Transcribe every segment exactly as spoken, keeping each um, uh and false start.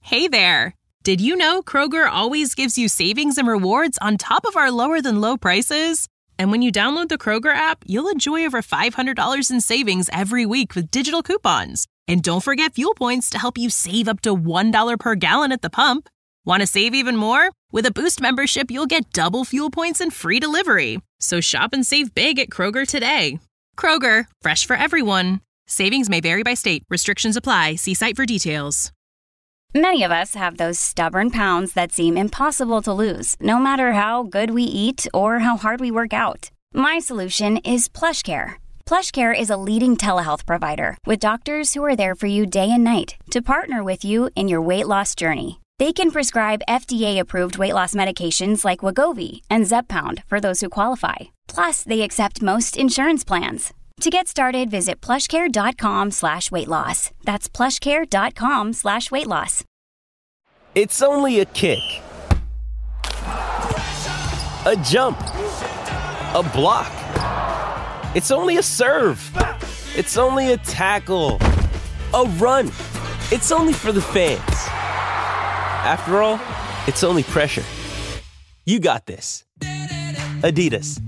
Hey there! Did you know Kroger always gives you savings and rewards on top of our lower-than-low prices? And when you download the Kroger app, you'll enjoy over five hundred dollars in savings every week with digital coupons. And don't forget fuel points to help you save up to one dollar per gallon at the pump. Want to save even more? With a Boost membership, you'll get double fuel points and free delivery. So shop and save big at Kroger today. Kroger, fresh for everyone. Savings may vary by state. Restrictions apply. See site for details. Many of us have those stubborn pounds that seem impossible to lose, no matter how good we eat or how hard we work out. My solution is PlushCare. PlushCare is a leading telehealth provider with doctors who are there for you day and night to partner with you in your weight loss journey. They can prescribe F D A-approved weight loss medications like Wegovy and Zepbound for those who qualify. Plus, they accept most insurance plans. To get started, visit plushcare.com slash weight loss. That's plushcare.com slash weight loss. It's only a kick, a jump, a block. It's only a serve. It's only a tackle, a run. It's only for the fans. After all, it's only pressure. You got this. Adidas.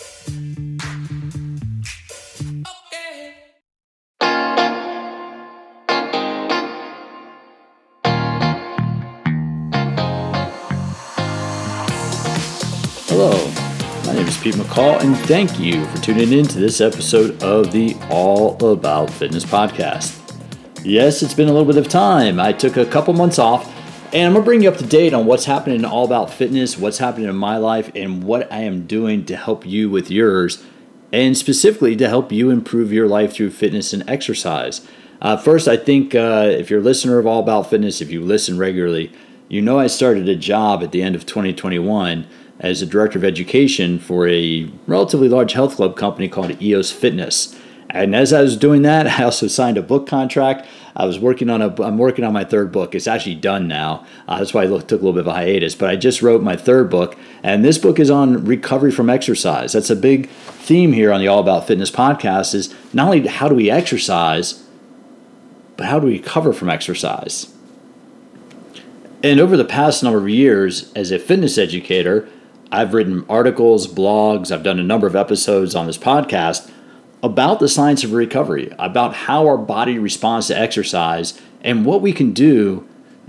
Hello, my name is Pete McCall, and thank you for tuning in to this episode of the All About Fitness podcast. Yes, it's been a little bit of time. I took a couple months off, and I'm going to bring you up to date on what's happening in All About Fitness, what's happening in my life, and what I am doing to help you with yours, and specifically to help you improve your life through fitness and exercise. Uh, first, I think uh, if you're a listener of All About Fitness, if you listen regularly, you know I started a job at the end of twenty twenty-one as a director of education for a relatively large health club company called E O S Fitness. And as I was doing that, I also signed a book contract. I was working on a, I'm working on my third book. It's actually done now. Uh, that's why I took a little bit of a hiatus. But I just wrote my third book, and this book is on recovery from exercise. That's a big theme here on the All About Fitness podcast, is not only how do we exercise, but how do we recover from exercise? And over the past number of years, as a fitness educator, I've written articles, blogs, I've done a number of episodes on this podcast about the science of recovery, about how our body responds to exercise and what we can do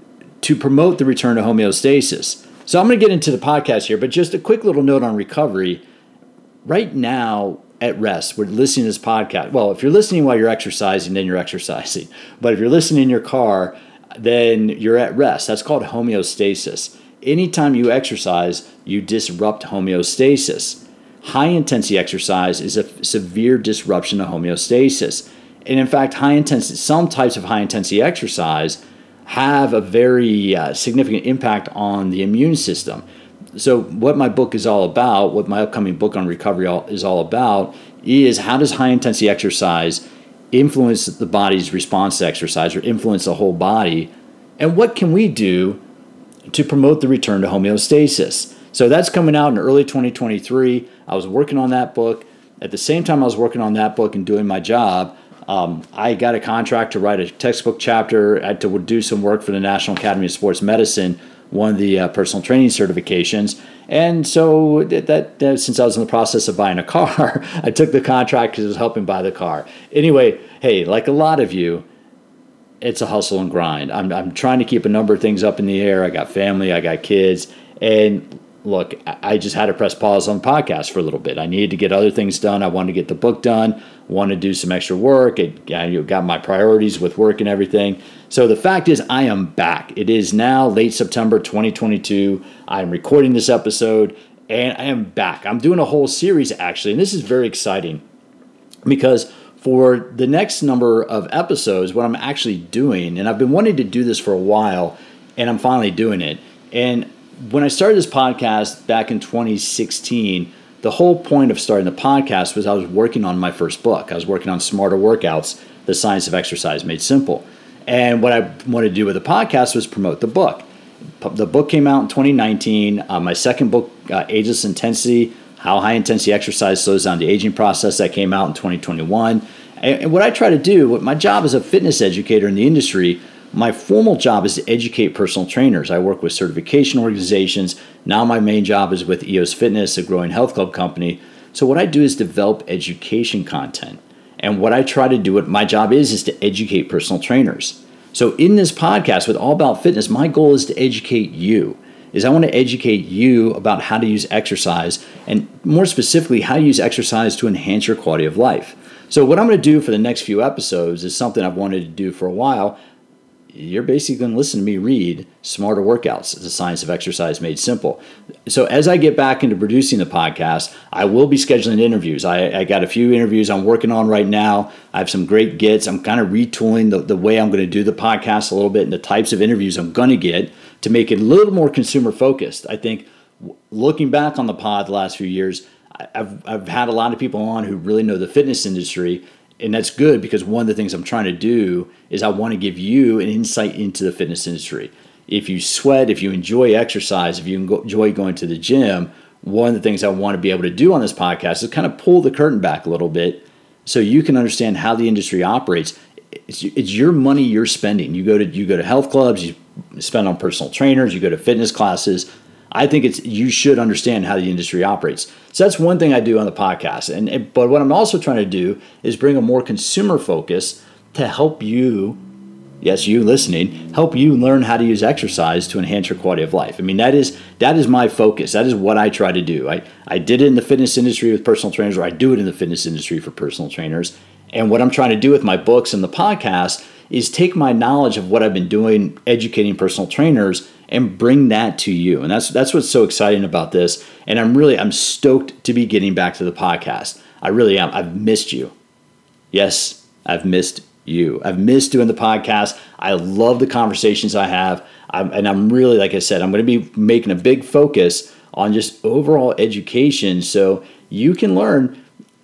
to promote the return to homeostasis. So I'm going to get into the podcast here, but just a quick little note on recovery. Right now at rest, we're listening to this podcast. Well, if you're listening while you're exercising, then you're exercising. But if you're listening in your car, then you're at rest. That's called homeostasis. Anytime you exercise, you disrupt homeostasis. High-intensity exercise is a severe disruption of homeostasis. And in fact, high intensity, some types of high-intensity exercise have a very uh, significant impact on the immune system. So what my book is all about, what my upcoming book on recovery is all about, is how does high-intensity exercise influence the body's response to exercise or influence the whole body, and what can we do to promote the return to homeostasis? So that's coming out in early twenty twenty-three. I was working on that book. At the same time I was working on that book and doing my job, um, I got a contract to write a textbook chapter, I had to do some work for the National Academy of Sports Medicine, one of the uh, personal training certifications. And so that, that, that since I was in the process of buying a car, I took the contract because it was helping buy the car. Anyway, hey, like a lot of you, it's a hustle and grind. I'm, I'm trying to keep a number of things up in the air. I got family, I got kids, and look, I just had to press pause on the podcast for a little bit. I needed to get other things done. I wanted to get the book done, wanted to do some extra work. It I got my priorities with work and everything. So the fact is, I am back. It is now late September twenty twenty-two. I'm recording this episode, and I am back. I'm doing a whole series, actually, and this is very exciting because for the next number of episodes, what I'm actually doing, and I've been wanting to do this for a while, and I'm finally doing it. And when I started this podcast back in twenty sixteen, the whole point of starting the podcast was I was working on my first book. I was working on Smarter Workouts, The Science of Exercise Made Simple. And what I wanted to do with the podcast was promote the book. The book came out in twenty nineteen. Uh, my second book, uh, Ageless Intensity, How High Intensity Exercise Slows Down the Aging Process, that came out in twenty twenty-one. And, and what I try to do, what my job as a fitness educator in the industry my formal job is to educate personal trainers. I work with certification organizations. Now my main job is with E O S Fitness, a growing health club company. So what I do is develop education content. And what I try to do, what my job is, is to educate personal trainers. So in this podcast with All About Fitness, my goal is to educate you. Is I want to educate you about how to use exercise, and more specifically, how to use exercise to enhance your quality of life. So what I'm going to do for the next few episodes is something I've wanted to do for a while. You're basically going to listen to me read Smarter Workouts, The Science of Exercise Made Simple. So as I get back into producing the podcast, I will be scheduling interviews. I, I got a few interviews I'm working on right now. I have some great gets. I'm kind of retooling the, the way I'm going to do the podcast a little bit and the types of interviews I'm going to get to make it a little more consumer focused. I think looking back on the pod the last few years, I've, I've had a lot of people on who really know the fitness industry. And that's good because one of the things I'm trying to do is I want to give you an insight into the fitness industry. If you sweat, if you enjoy exercise, if you enjoy going to the gym, one of the things I want to be able to do on this podcast is kind of pull the curtain back a little bit so you can understand how the industry operates. It's, it's your money you're spending. You go to you go to health clubs, you spend on personal trainers, you go to fitness classes. I think it's you should understand how the industry operates. So that's one thing I do on the podcast. And, and but what I'm also trying to do is bring a more consumer focus to help you, yes, you listening, help you learn how to use exercise to enhance your quality of life. I mean, that is that is my focus. That is what I try to do. I, I did it in the fitness industry with personal trainers, or I do it in the fitness industry for personal trainers. And what I'm trying to do with my books and the podcast is take my knowledge of what I've been doing, educating personal trainers, and bring that to you. And that's that's what's so exciting about this. And I'm really, I'm stoked to be getting back to the podcast. I really am. I've missed you. Yes, I've missed you. I've missed doing the podcast. I love the conversations I have. I'm, and I'm really, like I said, I'm going to be making a big focus on just overall education so you can learn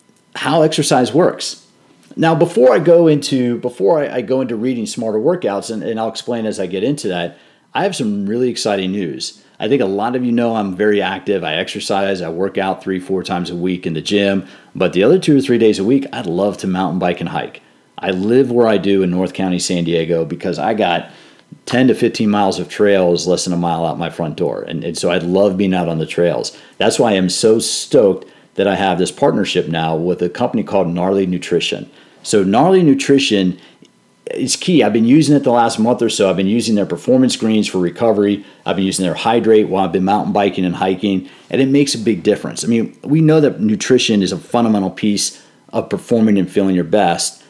how exercise works. Now, before I go into before I, I go into reading Smarter Workouts, and, and I'll explain as I get into that, I have some really exciting news. I think a lot of you know I'm very active. I exercise. I work out three, four times a week in the gym. But the other two or three days a week, I'd love to mountain bike and hike. I live where I do in North County, San Diego, because I got ten to fifteen miles of trails less than a mile out my front door. And, and so I love being out on the trails. That's why I'm so stoked that I have this partnership now with a company called Gnarly Nutrition. So Gnarly Nutrition is key. I've been using it the last month or so. I've been using their performance greens for recovery. I've been using their Hydrate while I've been mountain biking and hiking, and it makes a big difference. I mean, we know that nutrition is a fundamental piece of performing and feeling your best,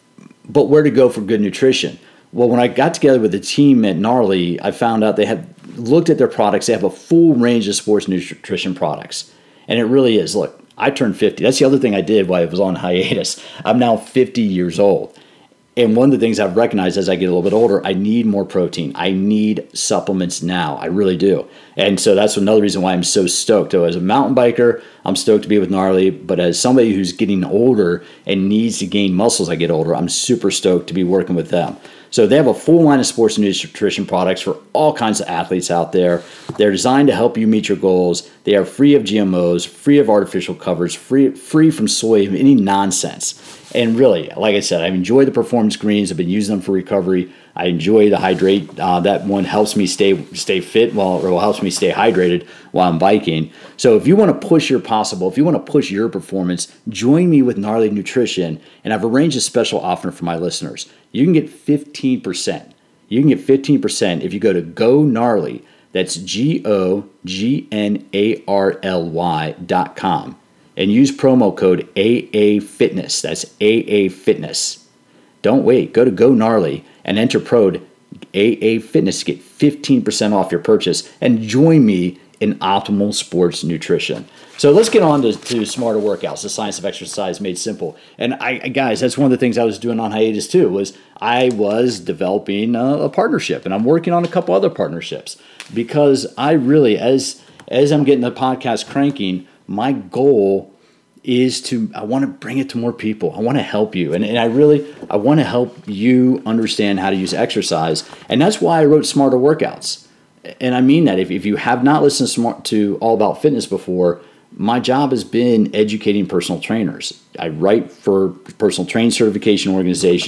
but where to go for good nutrition? Well, when I got together with the team at Gnarly, I found out they had looked at their products. They have a full range of sports nutrition products, and it really is. Look, I turned fifty. That's the other thing I did while I was on hiatus. I'm now fifty years old. And one of the things I've recognized as I get a little bit older, I need more protein. I need supplements now. I really do. And so that's another reason why I'm so stoked. So as a mountain biker, I'm stoked to be with Gnarly. But as somebody who's getting older and needs to gain muscle as I get older, I'm super stoked to be working with them. So they have a full line of sports nutrition products for all kinds of athletes out there. They're designed to help you meet your goals. They are free of G M Os, free of artificial covers, free free from soy, any nonsense. And really, like I said, I enjoy the performance greens. I've been using them for recovery. I enjoy the Hydrate. Uh, that one helps me stay stay fit while, or helps me stay hydrated while I'm biking. So if you want to push your possible, if you want to push your performance, join me with Gnarly Nutrition. And I've arranged a special offer for my listeners. You can get fifteen percent. You can get fifteen percent if you go to Go Gnarly. That's G O G N A R L Y dot com. And use promo code A A Fitness. That's A A Fitness. Don't wait. Go to Go Gnarly and enter code A A Fitness to get fifteen percent off your purchase and join me in optimal sports nutrition. So let's get on to, to Smarter Workouts, the science of exercise made simple. And I, guys, that's one of the things I was doing on hiatus too, was I was developing a, a partnership, and I'm working on a couple other partnerships because I really, as as I'm getting the podcast cranking, my goal is to, I want to bring it to more people. I want to help you. And, and I really, I want to help you understand how to use exercise. And that's why I wrote Smarter Workouts. And I mean that. If, if you have not listened to, Smart, to All About Fitness before, my job has been educating personal trainers. I write for personal training certification organizations,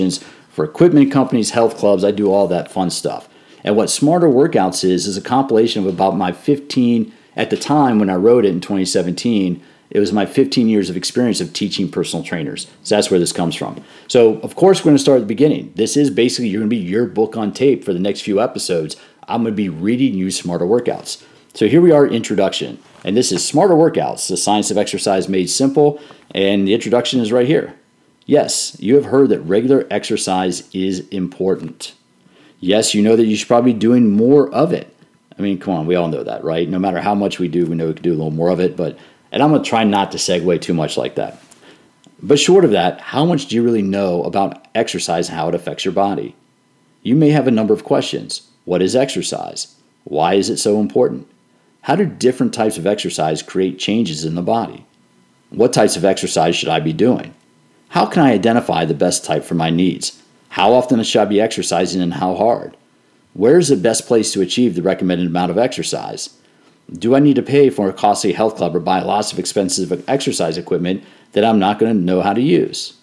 for equipment companies, health clubs. I do all that fun stuff. And what Smarter Workouts is, is a compilation of about my fifteen, at the time when I wrote it in twenty seventeen, it was my fifteen years of experience of teaching personal trainers. So that's where this comes from. So of course, we're going to start at the beginning. This is basically, you're going to be your book on tape for the next few episodes. I'm going to be reading you Smarter Workouts. So here we are, introduction. And this is Smarter Workouts, the science of exercise made simple. And the introduction is right here. Yes, you have heard that regular exercise is important. Yes, you know that you should probably be doing more of it. I mean, come on, we all know that, right? No matter how much we do, we know we can do a little more of it. But and I'm going to try not to segue too much like that. But short of that, how much do you really know about exercise and how it affects your body? You may have a number of questions. What is exercise? Why is it so important? How do different types of exercise create changes in the body? What types of exercise should I be doing? How can I identify the best type for my needs? How often should I be exercising and how hard? Where is the best place to achieve the recommended amount of exercise? Do I need to pay for a costly health club or buy lots of expensive exercise equipment that I'm not going to know how to use?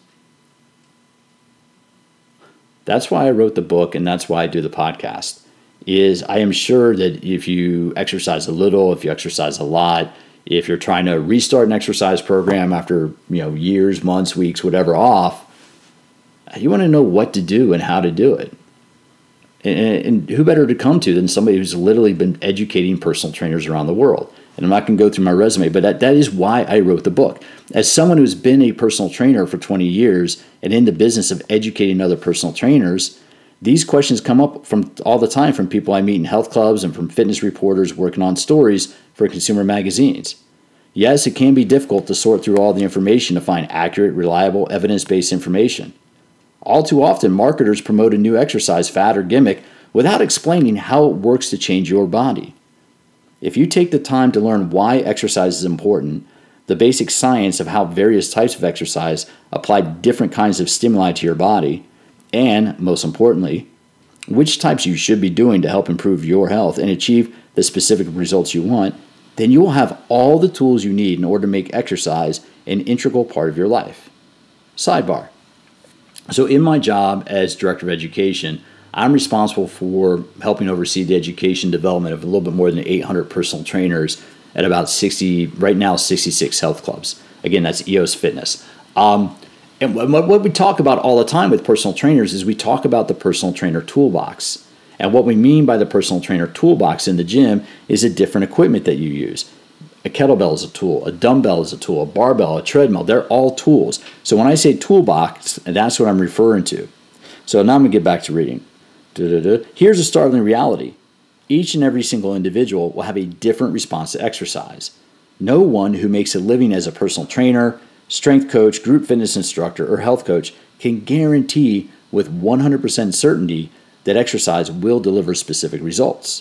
That's why I wrote the book, and that's why I do the podcast. Is I am sure that if you exercise a little, if you exercise a lot, if you're trying to restart an exercise program after, you know, years, months, weeks, whatever off, you want to know what to do and how to do it. And, and who better to come to than somebody who's literally been educating personal trainers around the world? And I'm not going to go through my resume, but that, that is why I wrote the book. As someone who's been a personal trainer for twenty years and in the business of educating other personal trainers, these questions come up from all the time from people I meet in health clubs and from fitness reporters working on stories for consumer magazines. Yes, it can be difficult to sort through all the information to find accurate, reliable, evidence-based information. All too often, marketers promote a new exercise fad or gimmick without explaining how it works to change your body. If you take the time to learn why exercise is important, the basic science of how various types of exercise apply different kinds of stimuli to your body, and, most importantly, which types you should be doing to help improve your health and achieve the specific results you want, then you will have all the tools you need in order to make exercise an integral part of your life. Sidebar. So in my job as Director of Education, I'm responsible for helping oversee the education development of a little bit more than eight hundred personal trainers at about sixty, right now sixty-six health clubs. Again, that's E O S Fitness. Um, and what, what we talk about all the time with personal trainers is we talk about the personal trainer toolbox. And what we mean by the personal trainer toolbox in the gym is the different equipment that you use. A kettlebell is a tool, a dumbbell is a tool, a barbell, a treadmill, they're all tools. So when I say toolbox, that's what I'm referring to. So now I'm going to get back to reading. Da-da-da. Here's a startling reality. Each and every single individual will have a different response to exercise. No one who makes a living as a personal trainer, strength coach, group fitness instructor, or health coach can guarantee with one hundred percent certainty that exercise will deliver specific results.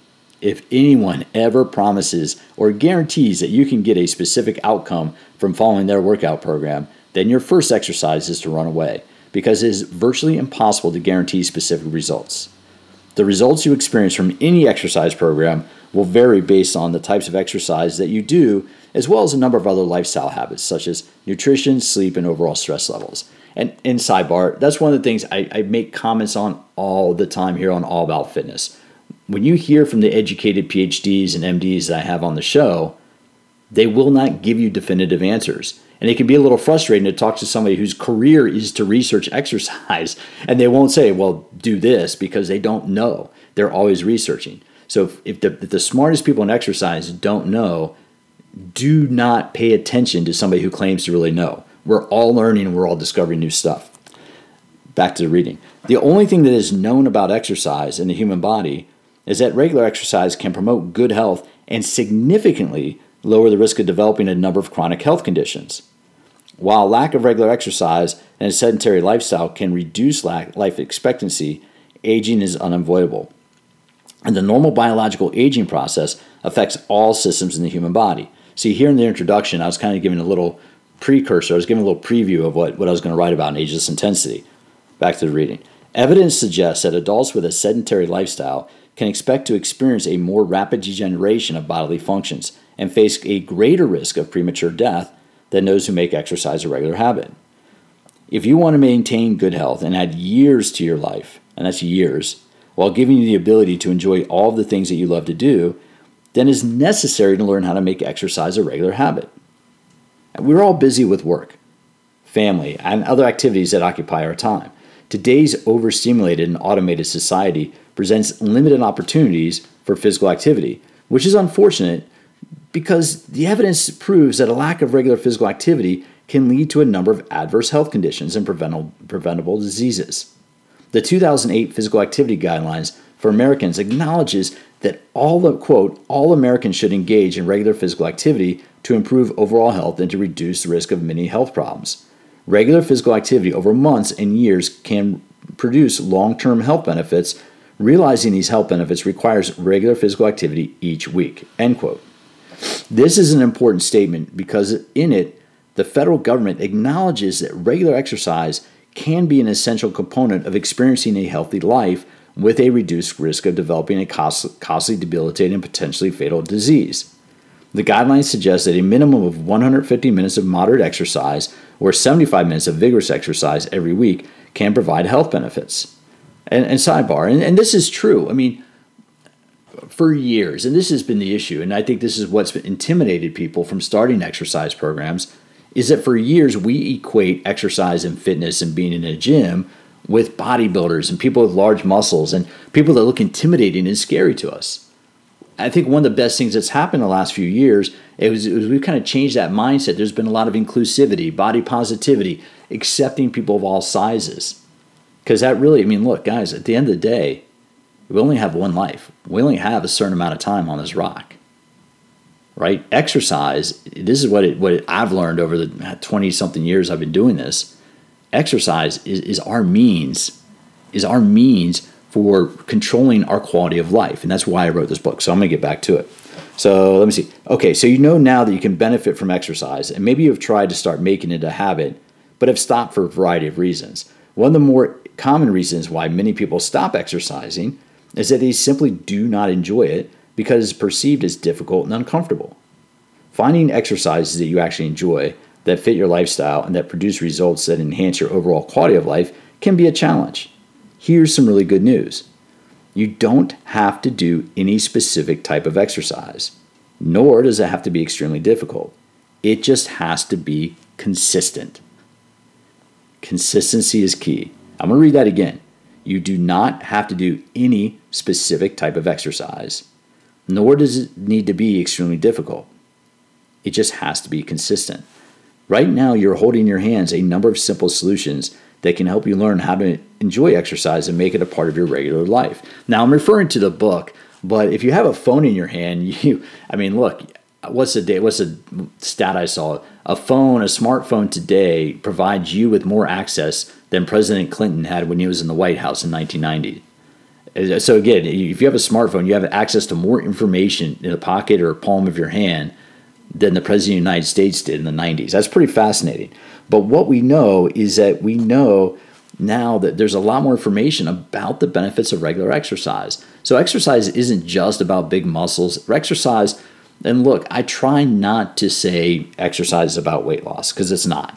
If anyone ever promises or guarantees that you can get a specific outcome from following their workout program, then your first exercise is to run away, because it is virtually impossible to guarantee specific results. The results you experience from any exercise program will vary based on the types of exercise that you do, as well as a number of other lifestyle habits, such as nutrition, sleep, and overall stress levels. And in sidebar, that's one of the things I, I make comments on all the time here on All About Fitness. When you hear from the educated P H Ds and M Ds that I have on the show, they will not give you definitive answers. And it can be a little frustrating to talk to somebody whose career is to research exercise, and they won't say, well, do this, because they don't know. They're always researching. So if, if, the, if the smartest people in exercise don't know, do not pay attention to somebody who claims to really know. We're all learning and we're all discovering new stuff. Back to the reading. The only thing that is known about exercise in the human body is that regular exercise can promote good health and significantly lower the risk of developing a number of chronic health conditions. While lack of regular exercise and a sedentary lifestyle can reduce life expectancy, aging is unavoidable. And the normal biological aging process affects all systems in the human body. See, here in the introduction, I was kind of giving a little precursor, I was giving a little preview of what, what I was going to write about in ageless intensity. Back to the reading. Evidence suggests that adults with a sedentary lifestyle can expect to experience a more rapid degeneration of bodily functions and face a greater risk of premature death than those who make exercise a regular habit. If you want to maintain good health and add years to your life, and that's years, while giving you the ability to enjoy all of the things that you love to do, then it's necessary to learn how to make exercise a regular habit. We're all busy with work, family, and other activities that occupy our time. Today's overstimulated and automated society presents limited opportunities for physical activity, which is unfortunate because the evidence proves that a lack of regular physical activity can lead to a number of adverse health conditions and preventable, preventable diseases. The two thousand eight Physical Activity Guidelines for Americans acknowledges that all the, quote, all Americans should engage in regular physical activity to improve overall health and to reduce the risk of many health problems. Regular physical activity over months and years can produce long-term health benefits. Realizing these health benefits requires regular physical activity each week, end quote. This is an important statement because in it, the federal government acknowledges that regular exercise can be an essential component of experiencing a healthy life with a reduced risk of developing a costly, debilitating, and potentially fatal disease. The guidelines suggest that a minimum of one hundred fifty minutes of moderate exercise or seventy-five minutes of vigorous exercise every week can provide health benefits. And, and sidebar, and, and this is true, I mean, for years, and this has been the issue, and I think this is what's intimidated people from starting exercise programs, is that for years we equate exercise and fitness and being in a gym with bodybuilders and people with large muscles and people that look intimidating and scary to us. I think one of the best things that's happened in the last few years it was, it was we've kind of changed that mindset. There's been a lot of inclusivity, body positivity, accepting people of all sizes. Because that really, I mean, look, guys, at the end of the day, we only have one life. We only have a certain amount of time on this rock. Right? Exercise, this is what it, what it, I've learned over the twenty-something years I've been doing this. Exercise is, is our means, is our means for controlling our quality of life. And that's why I wrote this book. So I'm going to get back to it. So let me see. Okay, so you know now that you can benefit from exercise, and maybe you've tried to start making it a habit, but have stopped for a variety of reasons. One of the more common reasons why many people stop exercising is that they simply do not enjoy it because it's perceived as difficult and uncomfortable. Finding exercises that you actually enjoy, that fit your lifestyle, and that produce results that enhance your overall quality of life can be a challenge. Here's some really good news. You don't have to do any specific type of exercise, nor does it have to be extremely difficult. It just has to be consistent. Consistency is key. I'm going to read that again. You do not have to do any specific type of exercise, nor does it need to be extremely difficult. It just has to be consistent. Right now, you're holding in your hands a number of simple solutions that can help you learn how to enjoy exercise and make it a part of your regular life. Now, I'm referring to the book, but if you have a phone in your hand, you, I mean, look, what's the day? What's the stat I saw? A phone, a smartphone today provides you with more access than President Clinton had when he was in the White House in nineteen ninety. So again, if you have a smartphone, you have access to more information in the pocket or palm of your hand than the President of the United States did in the nineties. That's pretty fascinating. But what we know is that we know now that there's a lot more information about the benefits of regular exercise. So exercise isn't just about big muscles. Exercise, and look, I try not to say exercise is about weight loss because it's not.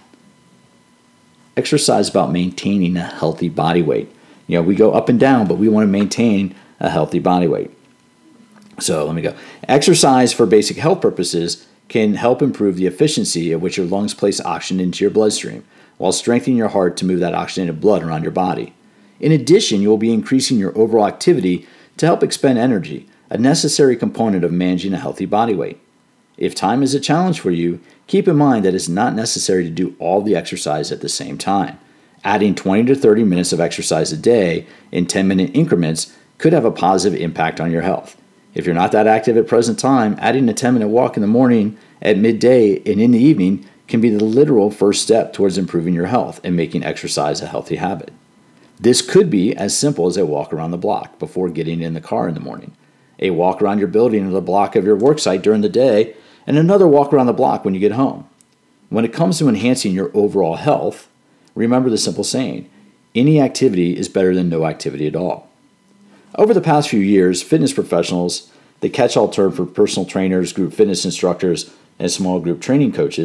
Exercise is about maintaining a healthy body weight. You know, we go up and down, but we want to maintain a healthy body weight. So let me go. Exercise for basic health purposes can help improve the efficiency at which your lungs place oxygen into your bloodstream, while strengthening your heart to move that oxygenated blood around your body. In addition, you will be increasing your overall activity to help expend energy, a necessary component of managing a healthy body weight. If time is a challenge for you, keep in mind that it's not necessary to do all the exercise at the same time. Adding twenty to thirty minutes of exercise a day in ten-minute increments could have a positive impact on your health. If you're not that active at present time, adding a ten-minute walk in the morning, at midday, and in the evening can be the literal first step towards improving your health and making exercise a healthy habit. This could be as simple as a walk around the block before getting in the car in the morning, a walk around your building or the block of your worksite during the day, and another walk around the block when you get home. When it comes to enhancing your overall health, remember the simple saying, any activity is better than no activity at all. Over the past few years, fitness professionals, the catch-all term for personal trainers, group fitness instructors, and small group training coaches,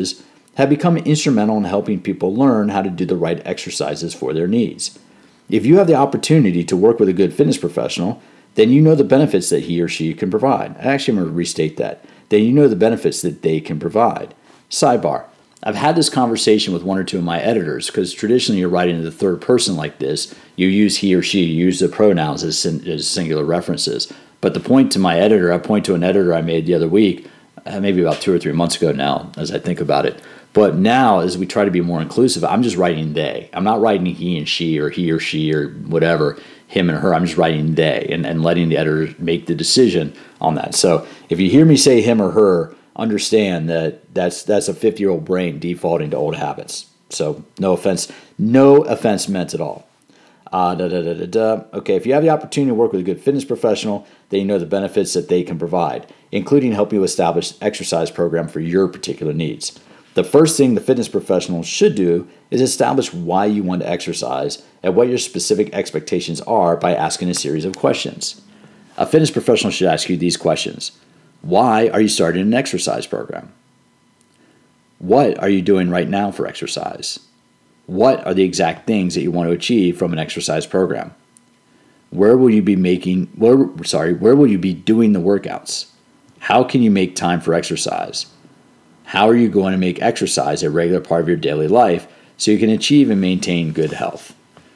have become instrumental in helping people learn how to do the right exercises for their needs. If you have the opportunity to work with a good fitness professional, then you know the benefits that he or she can provide. Actually, I'm going to restate that. Then you know the benefits that they can provide. Sidebar. I've had this conversation with one or two of my editors because traditionally you're writing in the third person like this. You use he or she, you use the pronouns as, as singular references. But the point to my editor, I point to an editor I made the other week, uh, maybe about two or three months ago now, as I think about it. But now, as we try to be more inclusive, I'm just writing they. I'm not writing he and she or he or she or whatever, him and her. I'm just writing they and, and letting the editor make the decision on that. So if you hear me say him or her, understand that that's that's a fifty-year-old brain defaulting to old habits. So no offense, no offense meant at all. Uh, da, da, da, da, da. Okay, if you have the opportunity to work with a good fitness professional, then you know the benefits that they can provide, including helping you establish an exercise program for your particular needs. The first thing the fitness professional should do is establish why you want to exercise and what your specific expectations are by asking a series of questions. A fitness professional should ask you these questions. Why are you starting an exercise program? What are you doing right now for exercise? What are the exact things that you want to achieve from an exercise program? Where will you be making, where, sorry, where will you be doing the workouts? How can you make time for exercise? How are you going to make exercise a regular part of your daily life so you can achieve and maintain good health?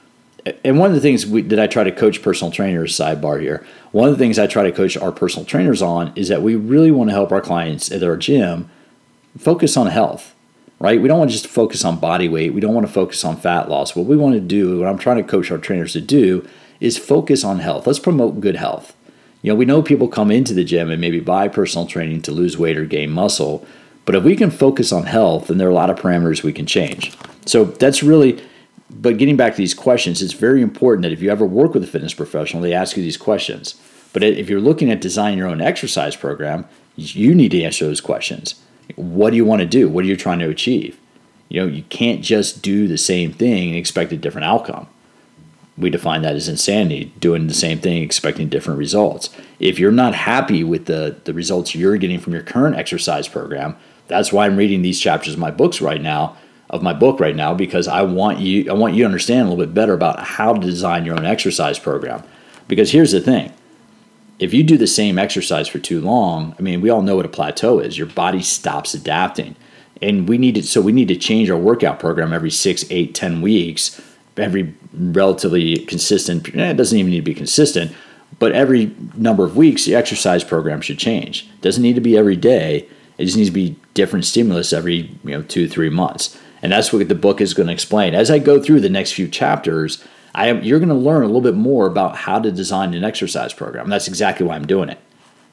And one of the things we, that I try to coach personal trainers, sidebar here, one of the things I try to coach our personal trainers on is that we really want to help our clients at our gym focus on health, right? We don't want to just focus on body weight. We don't want to focus on fat loss. What we want to do, what I'm trying to coach our trainers to do, is focus on health. Let's promote good health. You know, we know people come into the gym and maybe buy personal training to lose weight or gain muscle, but if we can focus on health, then there are a lot of parameters we can change. So that's really... But getting back to these questions, it's very important that if you ever work with a fitness professional, they ask you these questions. But if you're looking at designing your own exercise program, you need to answer those questions. What do you want to do? What are you trying to achieve? You know, you can't just do the same thing and expect a different outcome. We define that as insanity, doing the same thing, expecting different results. If you're not happy with the, the results you're getting from your current exercise program, that's why I'm reading these chapters of my books right now, of my book right now, because I want you I want you to understand a little bit better about how to design your own exercise program. Because here's the thing. If you do the same exercise for too long, I mean, we all know what a plateau is. Your body stops adapting. And we need to, so we need to change our workout program every six, eight, ten weeks, every relatively consistent, eh, it doesn't even need to be consistent, but every number of weeks, the exercise program should change. It doesn't need to be every day. It just needs to be different stimulus every, you know, two, three months. And that's what the book is going to explain. As I go through the next few chapters, I am, you're going to learn a little bit more about how to design an exercise program. And that's exactly why I'm doing it.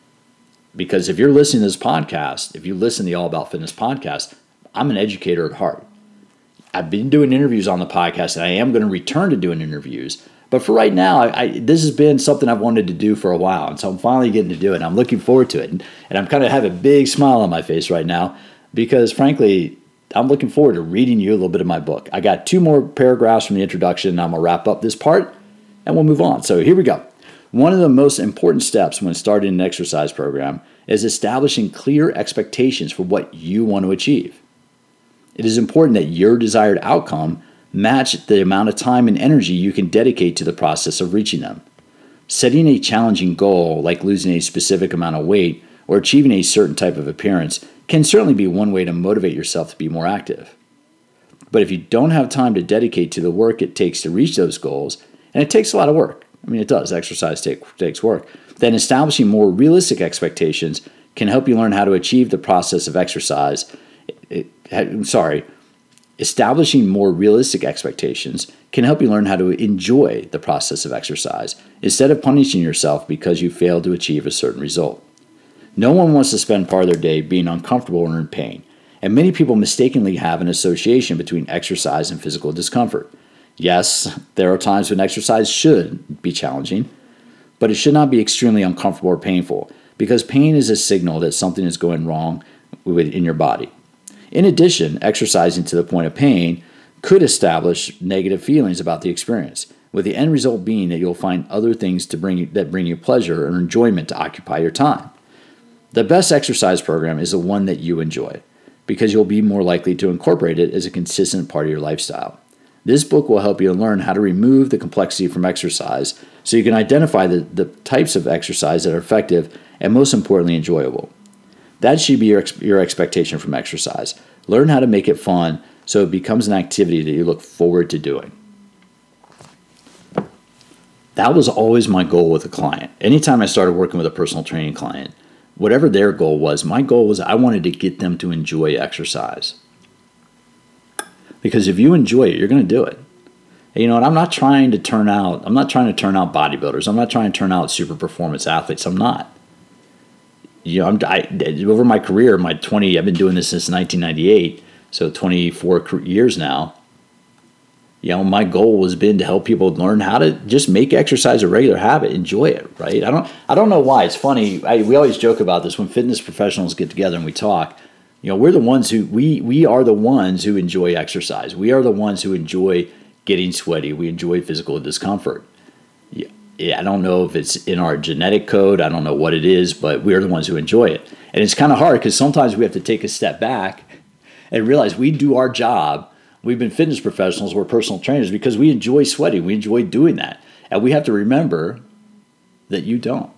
Because if you're listening to this podcast, if you listen to the All About Fitness podcast, I'm an educator at heart. I've been doing interviews on the podcast, and I am going to return to doing interviews. But for right now, I, I, this has been something I've wanted to do for a while. And so I'm finally getting to do it. And I'm looking forward to it. And, and I'm kind of have a big smile on my face right now because, frankly, I'm looking forward to reading you a little bit of my book. I got two more paragraphs from the introduction, and I'm going to wrap up this part, and we'll move on. So here we go. One of the most important steps when starting an exercise program is establishing clear expectations for what you want to achieve. It is important that your desired outcome match the amount of time and energy you can dedicate to the process of reaching them. Setting a challenging goal, like losing a specific amount of weight or achieving a certain type of appearance, can certainly be one way to motivate yourself to be more active. But if you don't have time to dedicate to the work it takes to reach those goals, and it takes a lot of work, I mean it does, exercise take, takes work, then establishing more realistic expectations can help you learn how to achieve the process of exercise. It, it, sorry, establishing more realistic expectations can help you learn how to enjoy the process of exercise instead of punishing yourself because you failed to achieve a certain result. No one wants to spend part of their day being uncomfortable or in pain, and many people mistakenly have an association between exercise and physical discomfort. Yes, there are times when exercise should be challenging, but it should not be extremely uncomfortable or painful, because pain is a signal that something is going wrong in your body. In addition, exercising to the point of pain could establish negative feelings about the experience, with the end result being that you'll find other things to bring you, that bring you pleasure or enjoyment to occupy your time. The best exercise program is the one that you enjoy. because you'll be more likely to incorporate it as a consistent part of your lifestyle. This book will help you learn how to remove the complexity from exercise so you can identify the, the types of exercise that are effective and, most importantly, enjoyable. That should be your, your expectation from exercise. Learn how to make it fun so it becomes an activity that you look forward to doing. That was always my goal with a client. Anytime I started working with a personal training client, whatever their goal was, my goal was I wanted to get them to enjoy exercise. Because if you enjoy it, you're going to do it. And you know what? I'm not trying to turn out, I'm not trying to turn out bodybuilders. I'm not trying to turn out super performance athletes. I'm not. You know, I'm, I, over my career, my twenty, I've been doing this since nineteen ninety-eight, so twenty-four years now. You know, my goal has been to help people learn how to just make exercise a regular habit, enjoy it, right? I don't, I don't know why. It's funny. I, we always joke about this when fitness professionals get together and we talk. You know, we're the ones who we we are the ones who enjoy exercise. We are the ones who enjoy getting sweaty. We enjoy physical discomfort. Yeah, yeah, I don't know if it's in our genetic code. I don't know what it is, but we're the ones who enjoy it. And it's kind of hard because sometimes we have to take a step back and realize we do our job. We've been fitness professionals, we're personal trainers because we enjoy sweating. We enjoy doing that. And we have to remember that you don't.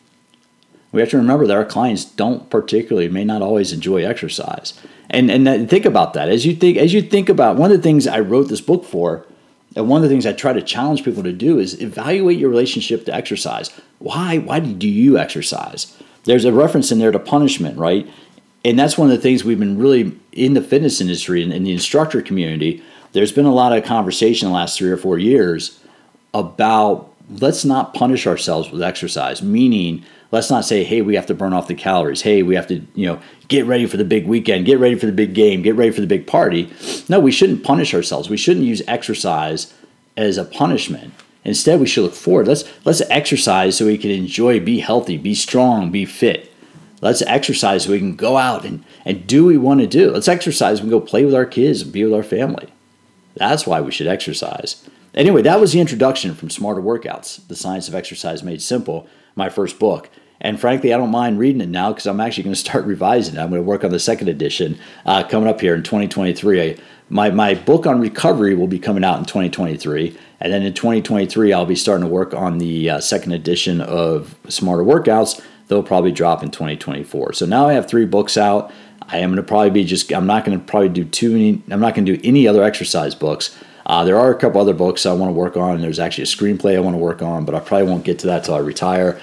We have to remember that our clients don't particularly, may not always enjoy exercise. And and think about that. As you think, as you think about, one of the things I wrote this book for, and one of the things I try to challenge people to do is evaluate your relationship to exercise. Why, why do you exercise? There's a reference in there to punishment, right? And that's one of the things we've been really in the fitness industry and in the instructor community. There's been a lot of conversation in the last three or four years about let's not punish ourselves with exercise, meaning let's not say, hey, we have to burn off the calories. Hey, we have to, you know, get ready for the big weekend, get ready for the big game, get ready for the big party. No, we shouldn't punish ourselves. We shouldn't use exercise as a punishment. Instead, we should look forward. Let's let's exercise so we can enjoy, be healthy, be strong, be fit. Let's exercise so we can go out and, and do what we want to do. Let's exercise and go play with our kids and be with our family. That's why we should exercise. Anyway, that was the introduction from Smarter Workouts, The Science of Exercise Made Simple, my first book. And frankly, I don't mind reading it now because I'm actually going to start revising it. I'm going to work on the second edition uh, coming up here in twenty twenty-three. I, my, my book on recovery will be coming out in twenty twenty-three. And then in twenty twenty-three, I'll be starting to work on the uh, second edition of Smarter Workouts. They'll probably drop in twenty twenty-four. So now I have three books out. I am going to probably be just, I'm not going to probably do too many, I'm not going to do any other exercise books. Uh, there are a couple other books I want to work on. There's actually a screenplay I want to work on, but I probably won't get to that till I retire.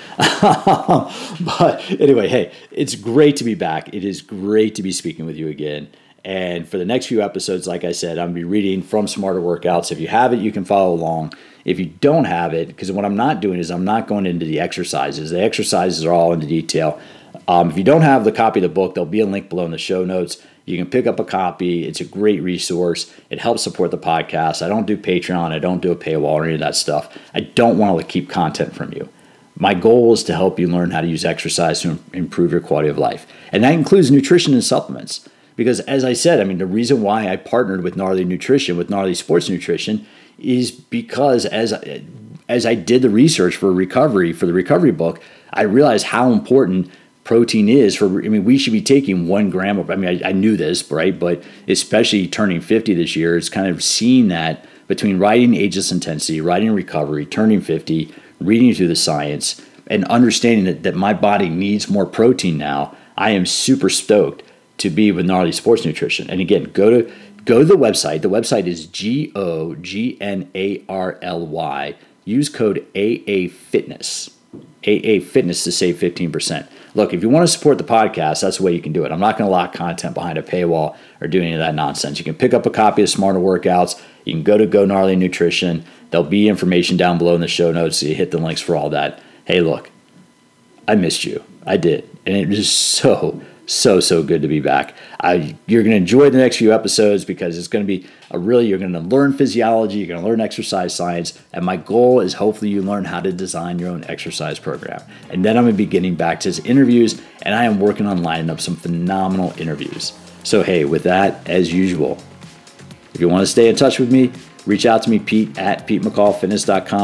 But anyway, hey, it's great to be back. It is great to be speaking with you again. And for the next few episodes, like I said, I'm going to be reading from Smarter Workouts. If you have it, you can follow along. If you don't have it, because what I'm not doing is I'm not going into the exercises. The exercises are all into detail. Um, if you don't have the copy of the book, there'll be a link below in the show notes. You can pick up a copy. It's a great resource. It helps support the podcast. I don't do Patreon. I don't do a paywall or any of that stuff. I don't want to keep content from you. My goal is to help you learn how to use exercise to improve your quality of life. And that includes nutrition and supplements. Because as I said, I mean, the reason why I partnered with Gnarly Nutrition, with Gnarly Sports Nutrition, is because as, as I did the research for recovery, for the recovery book, I realized how important protein is for, I mean, we should be taking one gram of, I mean, I, I knew this, right? But especially turning fifty this year, it's kind of seeing that between writing Ageless Intensity, writing Recovery, turning fifty, reading through the science, and understanding that, that my body needs more protein now, I am super stoked to be with Gnarly Sports Nutrition. And again, go to go to the website. The website is G O G N A R L Y. Use code A A Fitness. A A Fitness to save fifteen percent. Look, if you want to support the podcast, that's the way you can do it. I'm not going to lock content behind a paywall or do any of that nonsense. You can pick up a copy of Smarter Workouts. You can go to Go Gnarly Nutrition. There'll be information down below in the show notes, so you hit the links for all that. Hey, look, I missed you. I did. And it was so, so, so good to be back. I, you're going to enjoy the next few episodes because it's going to be a really, you're going to learn physiology, you're going to learn exercise science, and my goal is hopefully you learn how to design your own exercise program. And then I'm going to be getting back to interviews, and I am working on lining up some phenomenal interviews. So hey, with that, as usual, if you want to stay in touch with me, reach out to me, Pete at Pete McCall Fitness dot com.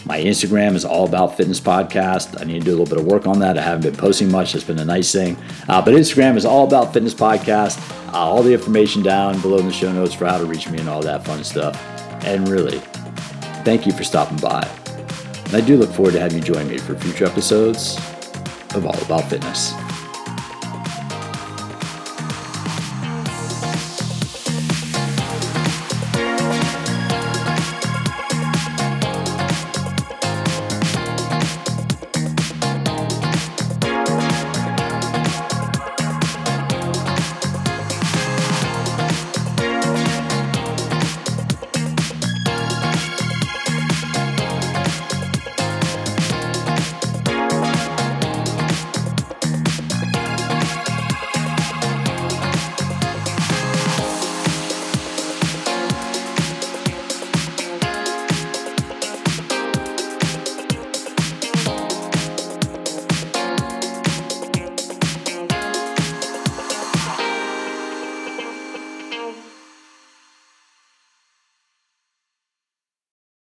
My Instagram is All About Fitness Podcast. I need to do a little bit of work on that. I haven't been posting much. That's been a nice thing. Uh, but Instagram is All About Fitness Podcast. Uh, all the information down below in the show notes for how to reach me and all that fun stuff. And really, thank you for stopping by. And I do look forward to having you join me for future episodes of All About Fitness.